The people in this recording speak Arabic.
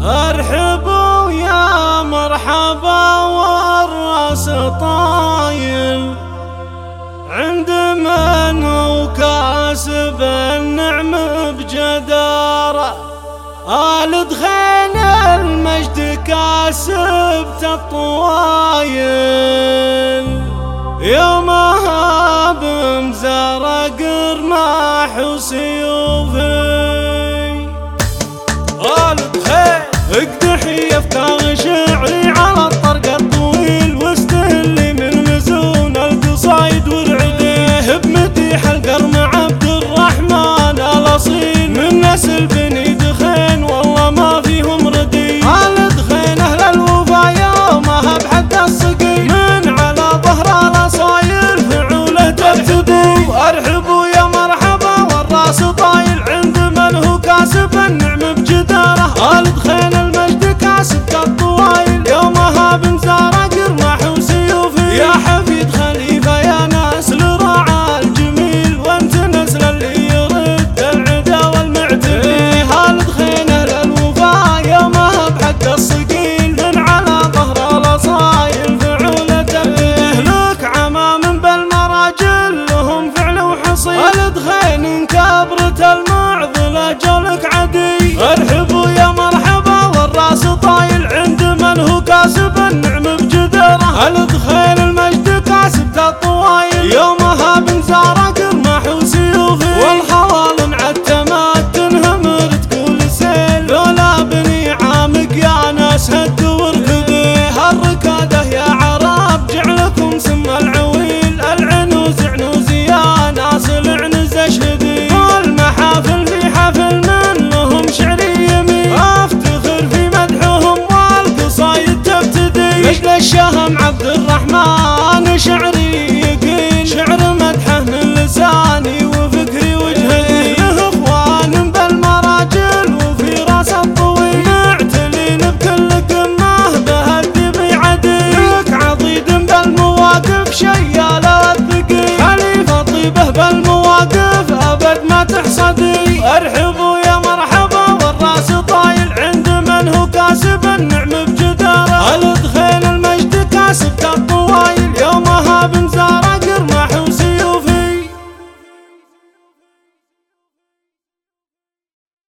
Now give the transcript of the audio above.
ارحبوا يا مرحبا والراس طايل عند من هو كاسب النعم بجدارة. آل دخين المجد كاسب الطوايل يومها بمزرق رماح وسيوفي. آل دخين اقدحي افكار شعري على الطرق الطويل واستهلي من مزون القصايد والعديه بمديح القرن عبد الرحمن الاصيل من نسل بني دخين والله ما فيهم ردي. آل دخين اهل الوفا يومها بحد الصقيل من على ظهر الاصاير فعوله تبتدي. ارحبوا يا مرحبا والراس طايل عند من هو كاسب النعم بجداره. آل دخين المجد كاسب الطوايل يومها بمزارق رماح وسيوفي. يا حفيد خليفه يا نسل راعى الجميل وانت نسل اللي يرد العدا والمعتدي. آل دخين اهل الوفا يومها بحق الصقيل من على ظهر الاصايل فعوله تبديه. لك عمام بالمراجل لهم فعل وحصيل. آل دخين انكبرت المعضله جولك عدي. ارحبوا يا مرحبا والراس طايل عند من هو كاسب النعم بجداره. آل دخين